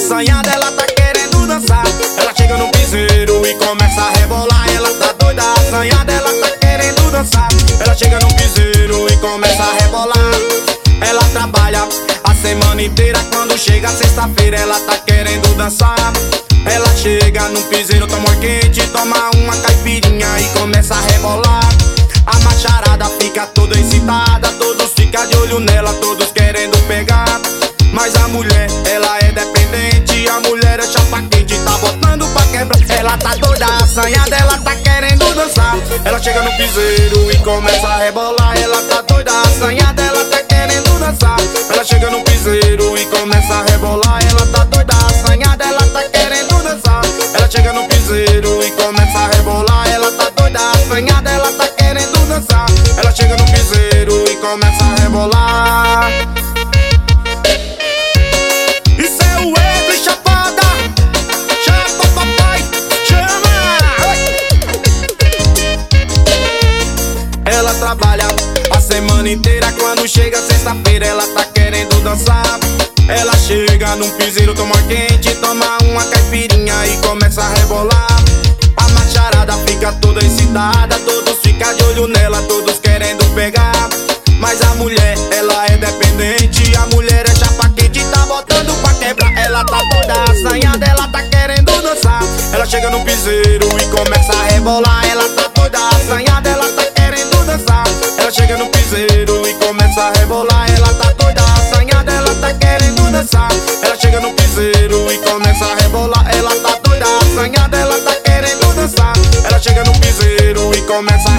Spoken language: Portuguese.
assanhada, ela tá querendo dançar. Ela chega no piseiro e começa a rebolar. Ela tá doida, assanhada, ela tá querendo dançar. Ela chega no piseiro e começa a rebolar. Ela trabalha a semana inteira, quando chega sexta-feira ela tá querendo dançar. Ela chega no piseiro, toma quente, toma uma caipirinha e começa a rebolar. A macharada fica toda excitada, todos ficam de olho nela, todos querendo pegar. Mas a mulher, ela é dependente, a mulher é chapa quente, tá botando pra quebrar. Ela tá doida, assanhada, ela tá querendo dançar. Ela chega no piseiro e começa a rebolar. Ela tá doida, assanhada, ela tá querendo dançar. Ela chega no piseiro e começa a rebolar. Ela tá doida, assanhada, ela tá querendo dançar. Ela chega no piseiro e começa a rebolar. Ela tá doida, assanhada, ela tá querendo dançar. Ela chega no piseiro e começa a rebolar. Isso é o Wesley Chapada. Chapa papai, chama. Ela trabalha a semana inteira, quando chega sexta-feira ela tá querendo dançar. Ela chega num piseiro, toma quente, toma uma caipirinha e começa a rebolar. A macharada fica toda excitada, todos ficam de olho nela, todos querendo pegar. Mas a mulher, ela é dependente, a mulher é chapa quente, tá botando pra quebrar. Ela tá toda assanhada, ela tá querendo dançar. Ela chega no piseiro e começa a rebolar. Ela tá toda assanhada, ela tá querendo dançar. Ela chega no piseiro e começa a rebolar. Ela tá toda assanhada, ela tá querendo dançar. Ela chega no piseiro e começa a rebolar. Ela tá doida, assanhada, ela tá querendo dançar. Ela chega no piseiro e começa a